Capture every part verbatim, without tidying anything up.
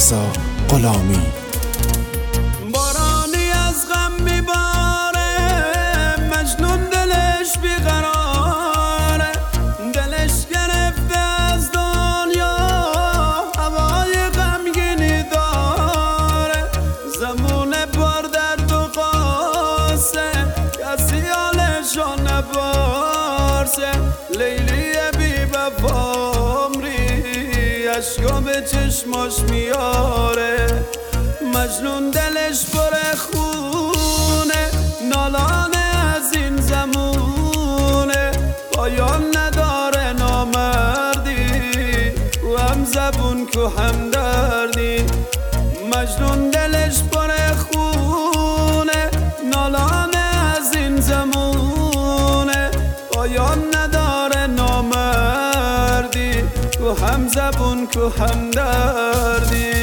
رضا غلامی. بارانی از غم میباره، مجنون دلش بیقراره، دلش گرفته از دنیا هوای غمگینی داره. زمونه بار درد و قاسه، کسی حالشو نپرسه. لیلی بی وفا عمری اشکا به چشماش میاره. مجنون دلش پر خونه، نالانه از این زمونه. پایان نداره نامردی، و هم زبون که هم دردی. مجنون دلش پر خونه، نالانه از این زمونه. پایان نداره نامردی، که هم زبون که هم دردی.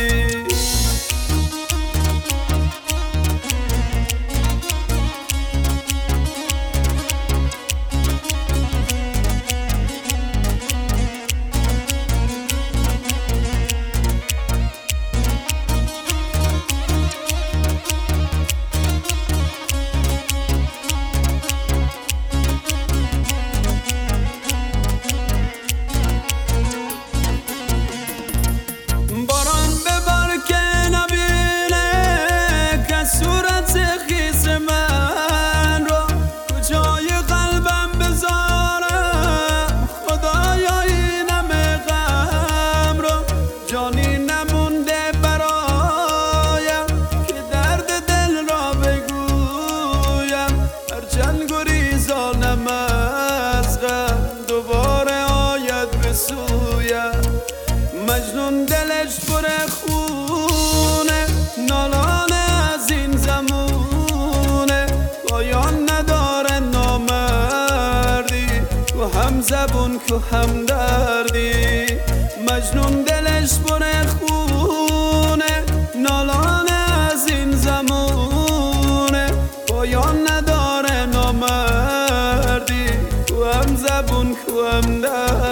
جانی نمونده برایم که درد دل را بگویم. هرچند گریزانم از غم دوباره آید به سویم. مجنون دلش پر خونه، نالانه از این زمونه. پایان نداره نامردی، که هم زبون که هم دردی. مجنون دلش پر خونه، نالانه از این زمونه. پایان نداره نامردی، که هم زبون که هم دردی.